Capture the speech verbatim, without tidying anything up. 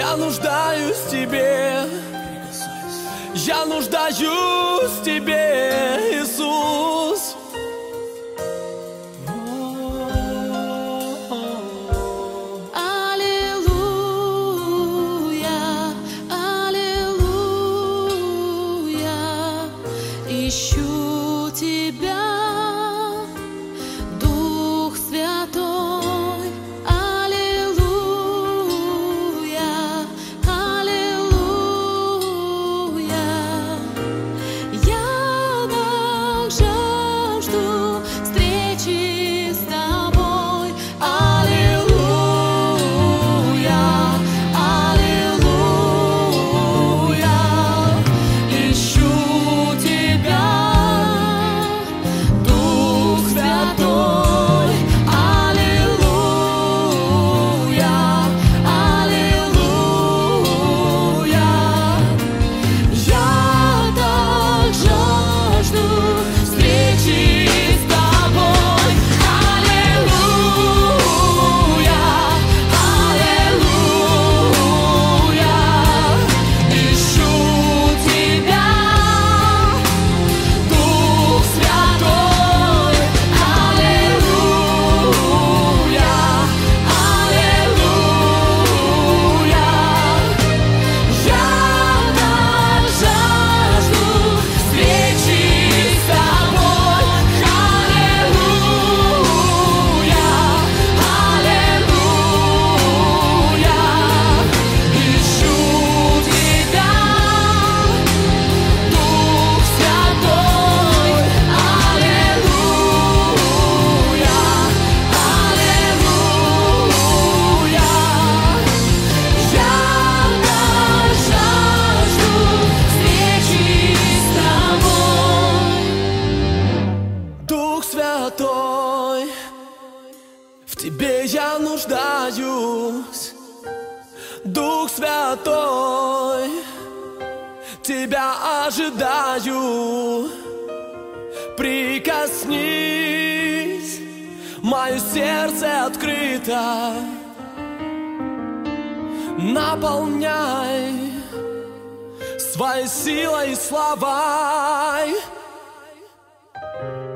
Я нуждаюсь в тебе, я нуждаюсь в тебе, Иисус. Аллилуйя, аллилуйя, ищу тебя, Дух Святой. Аллилуйя, аллилуйя, я так жажду встречи с тобой. Аллилуйя, аллилуйя, ищу тебя, Дух Святой. Аллилуйя, аллилуйя, я так жажду встречи с тобой. Аллилуйя, аллилуйя, ищу тебя, Дух Святой. Аллилуйя, аллилуйя, я так жажду встречи с тобой. Аллилуйя, аллилуйя, ищу тебя, Дух Святой. Аллилуйя, аллилуйя, я так жажду встречи с тобой. Дух Святой, в тебе я нуждаюсь. Дух Святой, тебя ожидаю. Прикоснись, мое сердце открыто. Наполняй своей силой и славой.